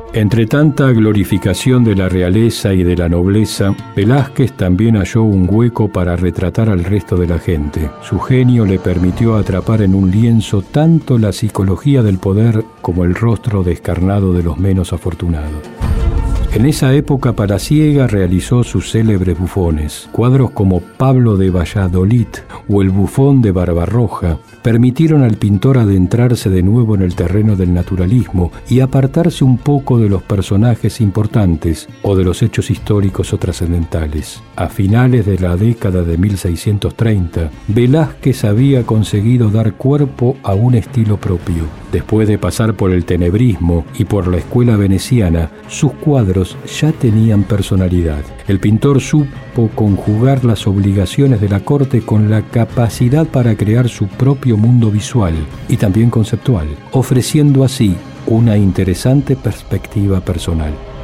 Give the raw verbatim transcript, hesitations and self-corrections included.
Entre tanta glorificación de la realeza y de la nobleza, Velázquez también halló un hueco para retratar al resto de la gente. Su genio le permitió atrapar en un lienzo tanto la psicología del poder como el rostro descarnado de los menos afortunados. En esa época palaciega realizó sus célebres bufones. Cuadros como Pablo de Valladolid o El bufón de Barbarroja permitieron al pintor adentrarse de nuevo en el terreno del naturalismo y apartarse un poco de los personajes importantes o de los hechos históricos o trascendentales. A finales de la década de mil seiscientos treinta, Velázquez había conseguido dar cuerpo a un estilo propio. Después de pasar por el tenebrismo y por la escuela veneciana, sus cuadros ya tenían personalidad. El pintor supo conjugar las obligaciones de la corte con la capacidad para crear su propio mundo visual y también conceptual, ofreciendo así una interesante perspectiva personal.